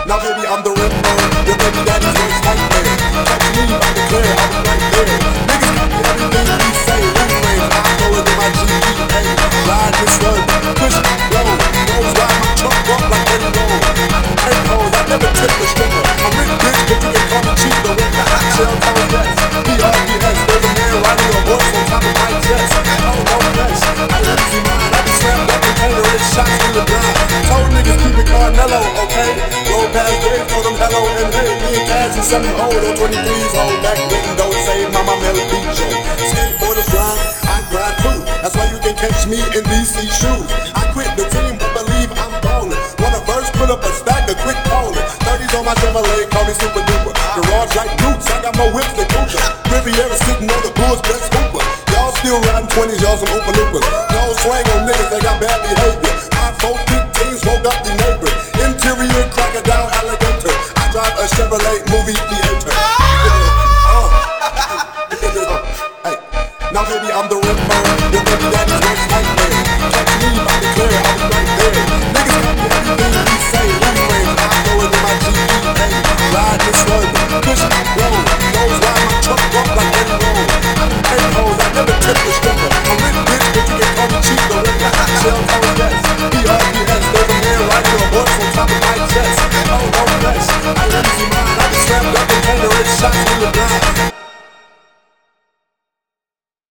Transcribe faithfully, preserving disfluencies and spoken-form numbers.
Now baby, I'm the red man. Your baby daddy's worst nightmare. Catch me, I declare, I'll be right there. Niggas copy everything we say. Ring range, I know it in my G P A. Ride this one, push me, blow. Rose ride my truck up like any roll. Hey hoes, I never tip the stripper. I'm rich bitch, but you can call me cheap. The way that I shell town dress. P R P S, there's a man riding a horse on top of my chest. Oh, no flesh, I easy mine. I be slammed up and catering shots in the blind. Told niggas keep it Carnello, okay? Roll past Dave, told them hello and hey. Me and Cash and seven old on twenty-threes, hold back window, save mama Mel Beach. Skateboarders grind, I grind too. That's why you can catch me in D C shoes. I quit the team, but believe I'm ballin'. Want a verse, put up a stack of quick callin'. thirties on my Chevrolet, call me super duper. Garage like Dukes, I got more whips than Cougar. Riviera sitting on the Bulls, best hooper. Y'all still riding twenties, y'all some Oompa Loompas. Y'all swing on niggas, they got bad behavior. My four fifteens woke up the neighbor. Interior crocodile alligator. I drive a Chevrolet movie